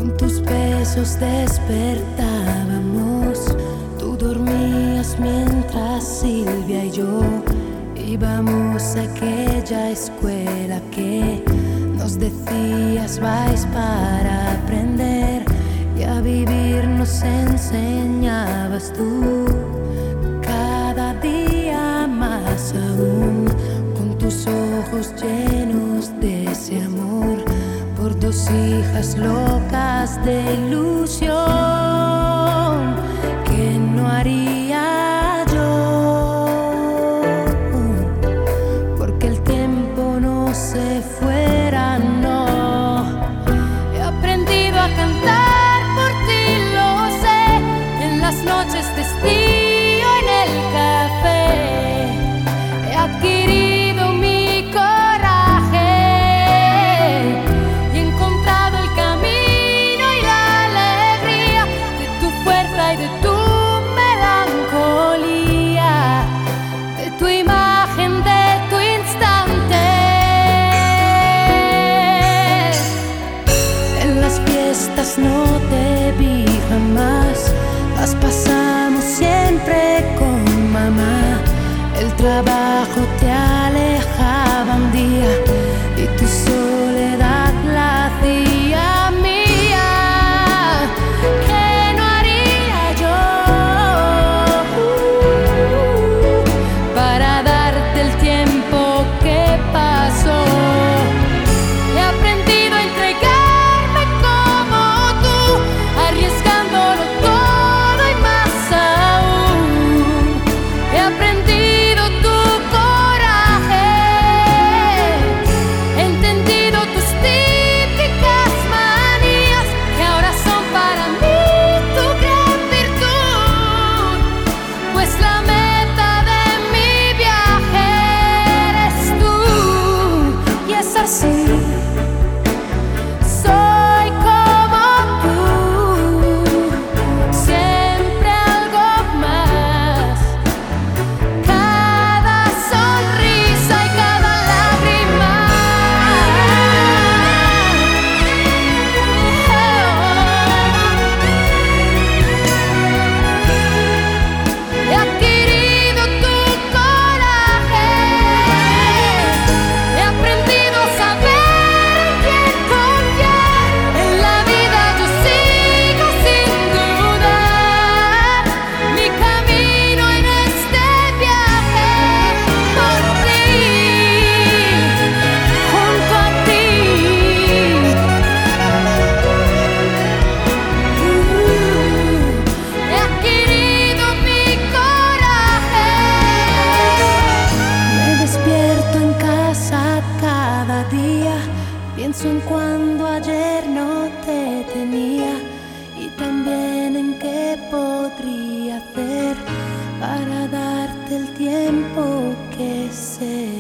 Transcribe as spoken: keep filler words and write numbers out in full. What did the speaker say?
Con tus besos despertábamos, tú dormías mientras Silvia y yo íbamos a aquella escuela que nos decías vais para aprender, y a vivir nos enseñabas tú. Cada día más aún, con tus ojos llenos de ese amor, por dos hijas locas de ilusión, que no haría yo porque el tiempo no se fuera, no. He aprendido a cantar por ti, lo sé, en las noches de estío, en el café. He adquirido mi coraje y he encontrado el camino y la alegría de tu fuerza y de tu melancolía, de tu imagen, de tu instante. En las fiestas no te vi jamás, las pasamos siempre con mamá. El trabajo te alejaba un día y tu soledad la hacía mía. ¿Qué no haría yo para darte el tiempo que pasó? He aprendido a entregarme como tú, arriesgándolo todo y más aún. He aprendido tu coraje, he entendido tus típicas manías, que ahora son para mí tu gran virtud, pues la meta de mi viaje eres tú. Y es así, soy como tú, siempre algo más. Cada sonrisa y cada lágrima. He adquirido tu coraje, he aprendido a saber en quién confiar. En la vida yo sigo sin dudar mi camino en este viaje, por ti, junto a ti. He adquirido mi coraje. Me despierto en casa cada día, pienso en cuando ayer no te tenía, y también en qué podría hacer para darte el tiempo que sé.